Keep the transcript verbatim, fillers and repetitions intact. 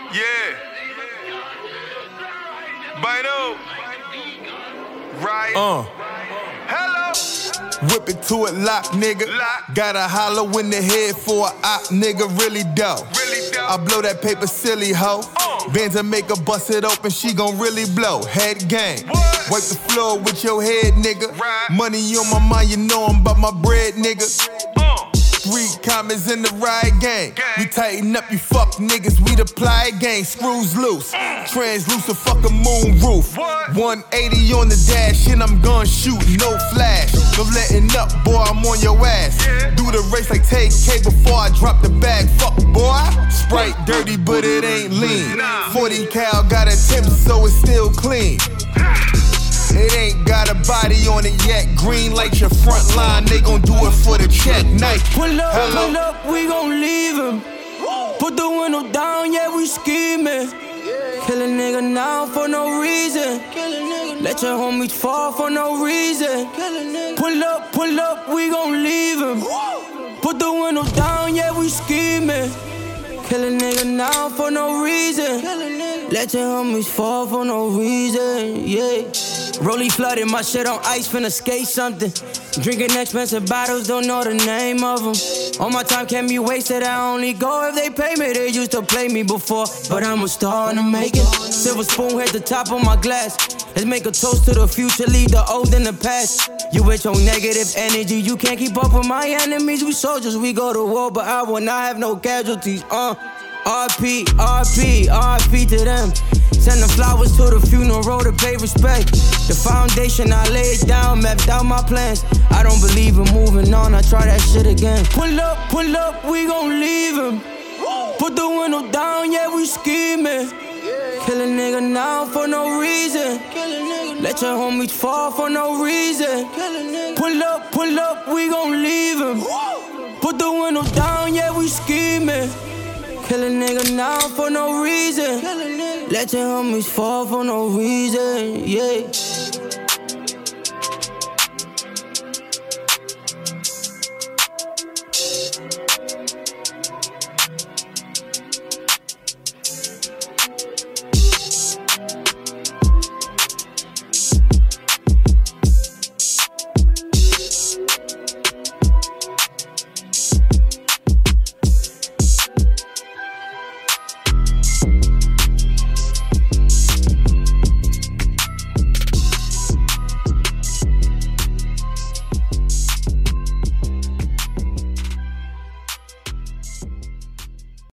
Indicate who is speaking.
Speaker 1: Yeah. Bino. Right.
Speaker 2: Uh.
Speaker 1: Hello.
Speaker 2: Whip it to it, lock, nigga.
Speaker 1: Lock.
Speaker 2: Gotta hollow in the head for a op, nigga. Really dope.
Speaker 1: Really dope.
Speaker 2: I blow that paper silly hoe.
Speaker 1: Uh.
Speaker 2: Benz and make her bust it open, she gon' really blow. Head gang.
Speaker 1: What?
Speaker 2: Wipe the floor with your head, nigga.
Speaker 1: Right.
Speaker 2: Money on my mind, you know I'm about my bread, nigga.
Speaker 1: Uh.
Speaker 2: Three commas in the riot gang.
Speaker 1: Gang.
Speaker 2: We tighten up, you fuck niggas, we the ply gang. Screws loose, translucent, fuck a moon roof.
Speaker 1: What?
Speaker 2: one eighty on the dash, and I'm gon' shoot, no flash. No letting up, boy, I'm on your ass.
Speaker 1: Yeah.
Speaker 2: Do the race like take K before I drop the bag, fuck boy. Sprite dirty, but it ain't lean.
Speaker 1: Nah.
Speaker 2: forty cal got a tip, so it's still clean. It ain't got a body on it yet. Green light your front line, they gon' do it for the check. Night.
Speaker 3: Pull up,
Speaker 2: Hello.
Speaker 3: pull up, we gon' leave him. Put the window down, yeah, we scheming. Kill a nigga now for no reason. Let your homies fall for no reason. Pull up, pull up, we gon' leave him. Put the window down, yeah, we scheming. Kill a nigga now for no reason. Let your homies fall for no reason, yeah. Rollie flooded, my shit on ice, finna skate something. Drinking expensive bottles, don't know the name of them. All my time can be wasted, I only go if they pay me. They used to play me before, but I'm a star and I'm making. Silver spoon hit the top of my glass. Let's make a toast to the future, leave the old in the past. You with your negative energy, you can't keep up with my enemies. We soldiers, we go to war, but I will not have no casualties, uh. R P, R P, R P to them. Sending flowers to the funeral to pay respect. The foundation, I lay it down, mapped out my plans. I don't believe in moving on, I try that shit again. Pull up, pull up, we gon' leave him. Put the window down, yeah, we scheming. Kill a nigga now for no reason. Let your homies fall for no reason. Pull up, pull up, we gon' leave him. Put the window down, yeah, we scheming. Kill a nigga now for no reason. Let your homies fall for no reason, yeah.